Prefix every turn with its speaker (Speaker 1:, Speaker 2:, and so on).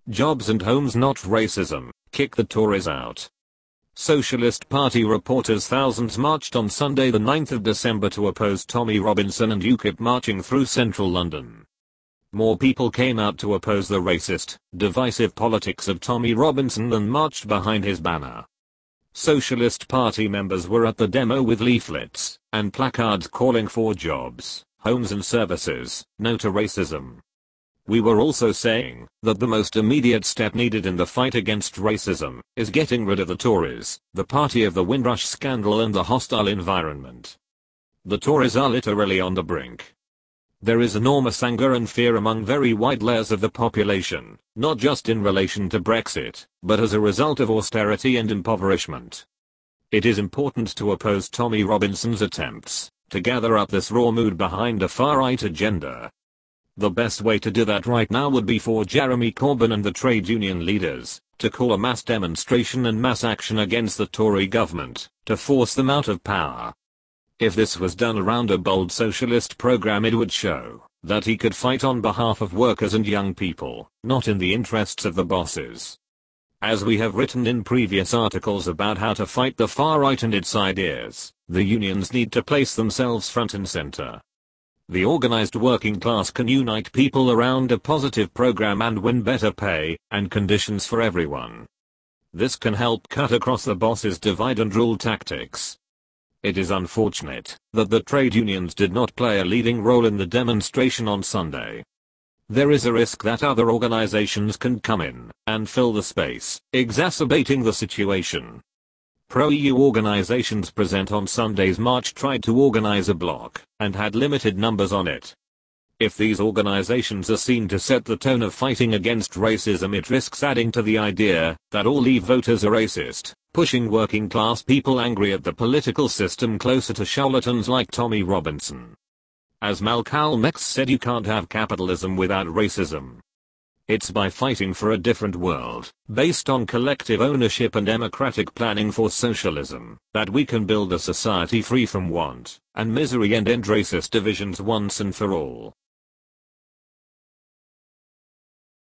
Speaker 1: Jobs and homes, not racism. Kick the Tories out. Socialist Party reporters thousands marched on Sunday the 9th of December to oppose Tommy Robinson and UKIP marching through central London. More people came out to oppose the racist, divisive politics of Tommy Robinson than marched behind his banner. Socialist Party members were at the demo with leaflets and placards calling for jobs, homes and services, no to racism. We were also saying that the most immediate step needed in the fight against racism is getting rid of the Tories, the party of the Windrush scandal and the hostile environment. The Tories are literally on the brink. There is enormous anger and fear among very wide layers of the population, not just in relation to Brexit, but as a result of austerity and impoverishment. It is important to oppose Tommy Robinson's attempts to gather up this raw mood behind a far-right agenda. The best way to do that right now would be for Jeremy Corbyn and the trade union leaders to call a mass demonstration and mass action against the Tory government to force them out of power. If this was done around a bold socialist program, it would show that he could fight on behalf of workers and young people, not in the interests of the bosses. As we have written in previous articles about how to fight the far right and its ideas, the unions need to place themselves front and center. The organized working class can unite people around a positive program and win better pay and conditions for everyone. This can help cut across the bosses' divide and rule tactics. It is unfortunate that the trade unions did not play a leading role in the demonstration on Sunday. There is a risk that other organizations can come in and fill the space, exacerbating the situation. Pro-EU organizations present on Sunday's march tried to organize a bloc and had limited numbers on it. If these organizations are seen to set the tone of fighting against racism, it risks adding to the idea that all Leave voters are racist, pushing working class people angry at the political system closer to charlatans like Tommy Robinson. As Malcolm X said, you can't have capitalism without racism. It's by fighting for a different world, based on collective ownership and democratic planning for socialism, that we can build a society free from want and misery and end racist divisions once and for all.